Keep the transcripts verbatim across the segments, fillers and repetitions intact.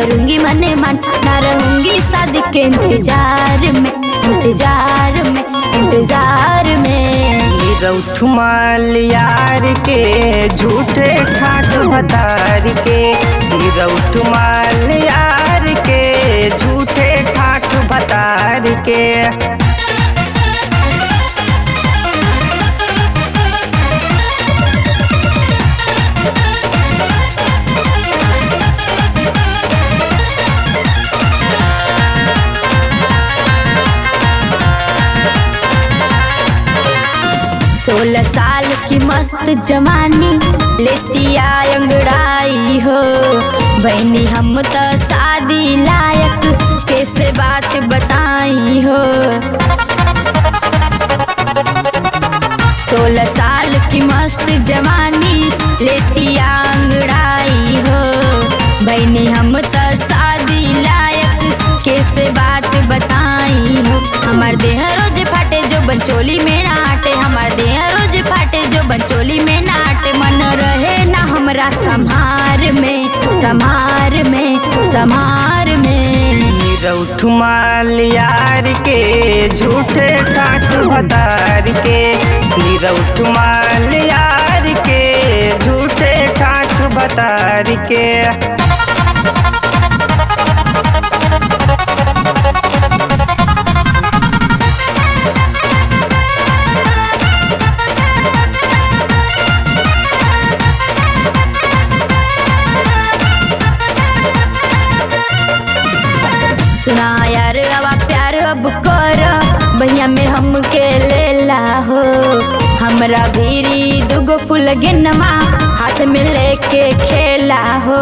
करूंगी मने मन, ना रहूंगी शादी के इंतजार में, इंतजार में, इंतजार में। निरौठ माल यार के झूठे खाट भतार के, निरौठ माल यार के झूठे खाट भतार के। सोलह साल की मस्त जवानी लेती अंगड़ाई हो, बहनी हम तो शादी लायक कैसे बात बताई हो। सोलह साल की मस्त जवानी लेती अंगड़ाई हो, बहनी हम तो शादी लायक कैसे बात बताई हो। हमार देह रोज फाटे जो बंचोली में ना आटे, हमार देह रोज फाटे जो बंचोली में ना आटे। मन रहे ना हमरा संहार में, संहार में, संहार में। निरौठ माल यार के झूठे खाट भतार के, निरौठ माल यार के झूठे खाट भतार के। सुना यार अब प्यार अब कर, भैया में हम के लेला हो। हमरा भीरी दुगो फूल गेनमा हाथ में लेके खेला हो।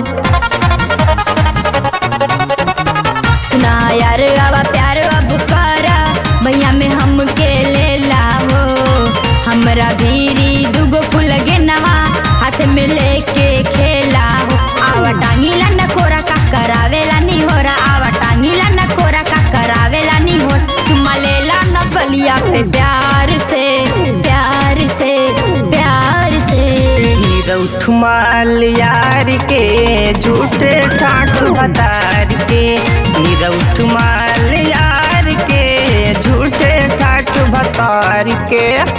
सुना यार अब प्यार अब कर, भैया में हम के लेला हो। हमरा भीरी दुगो फूल गेनमा हाथ में लेके खेला हो। आवा टांगीला न कोरा का करावेला नहीं हो रहा, आवा टांगीला न कोरा का करावेला नहीं हो। चुम्मा लेला न गलिया पे प्यार से, प्यार से, प्यार से। निरौठ माल यार के झूठे खाट भतार के, निरौठ माल यार के झूठे खाट भतार के।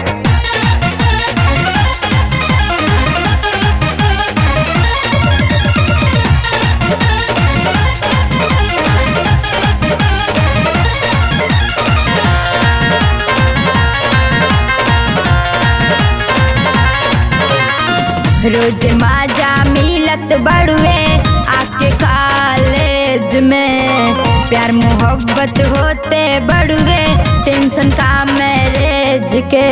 रोज माजा मिलत बड़ुए आके कॉलेज में, प्यार मोहब्बत होते बड़ुए टेंशन का मैरिज के।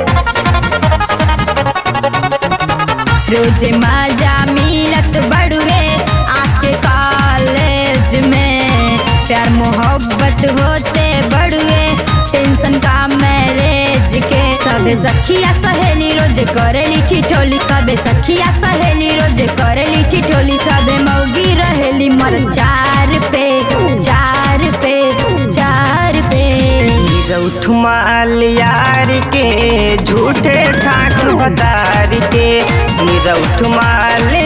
रोज माजा मिलत बड़ुए आके कॉलेज में, प्यार मोहब्बत होते बड़ुए टेंशन का मैरिज के। सबे सखिया सहेली रोज करेली ठिठोली, सबे सखिया सहेली रोज करेली ठिठोली। सबे मौगी रहेली मर चार पे, चार पे, चार पे। निरौठ माल यार के झूठे खाट भतार के, निरौठ माल